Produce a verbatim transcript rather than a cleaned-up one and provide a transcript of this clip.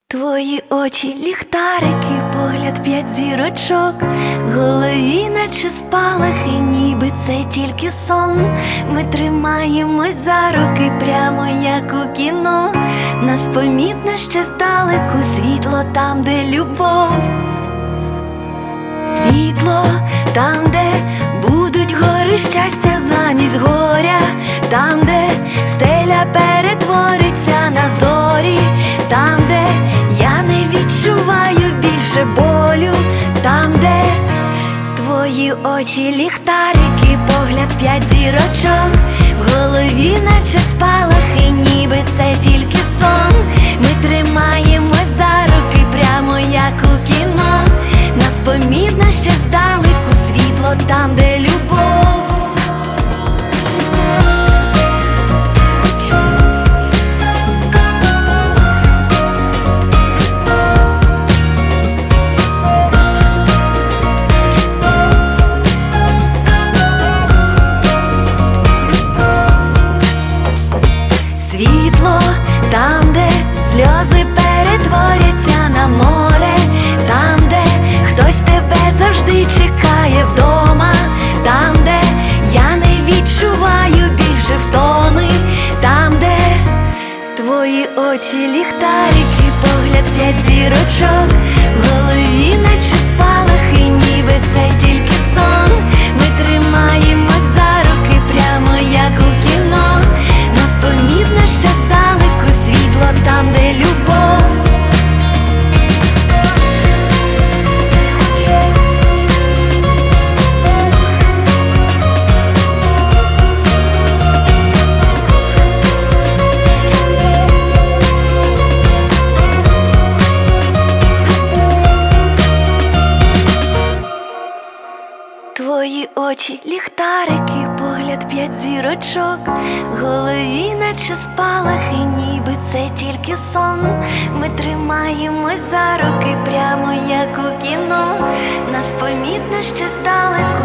Твої очі ліхтарики, погляд п'ять зірочок, в голові наче спалахи, ніби це тільки сон. Ми тримаємось за руки, прямо як у кіно. Нас помітно ще здалеку, світло там, де любов. Світло там, де будуть гори щастя замість горя, там, де стеля перетвориться на зорі, там, де я не відчуваю більше болю, там, де твої очі ліхтарики, погляд п'ять зірочок, в голові наче спалахи, ніби це тільки сон. Ми тримаємось за руки, прямо як у кіно. Нас помітно ще здалеку, світло там, де любов. Світло там, де сльози перетворяться на море, там, де хтось тебе завжди чекає вдома, там, де я не відчуваю більше втоми, там, де твої очі ліхтарики, погляд п'ять зірочок, в голові наче спалахи, ніби це тільки сон. Ми тримаємось за руки, прямо як у кіно. Нас помітно ще здалеку, світло там, де любов. Твої очі ліхтарики, погляд п'ять зірочок, в голові наче спалахи, ніби це тільки сон. Ми тримаємось за руки, прямо як у кіно. Нас помітно ще здалеку,